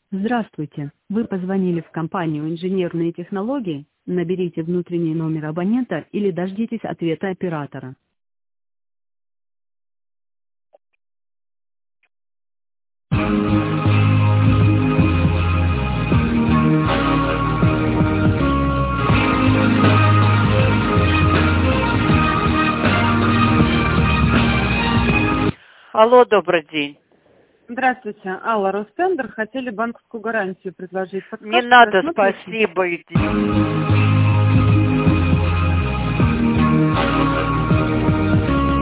Здравствуйте. Вы позвонили в компанию «Инженерные технологии». Наберите внутренний номер абонента или дождитесь ответа оператора. Алло, добрый день. Здравствуйте, Алла, Ростендер. Хотели банковскую гарантию предложить. Не Подскажите, надо, рассмотрите? спасибо. Иди.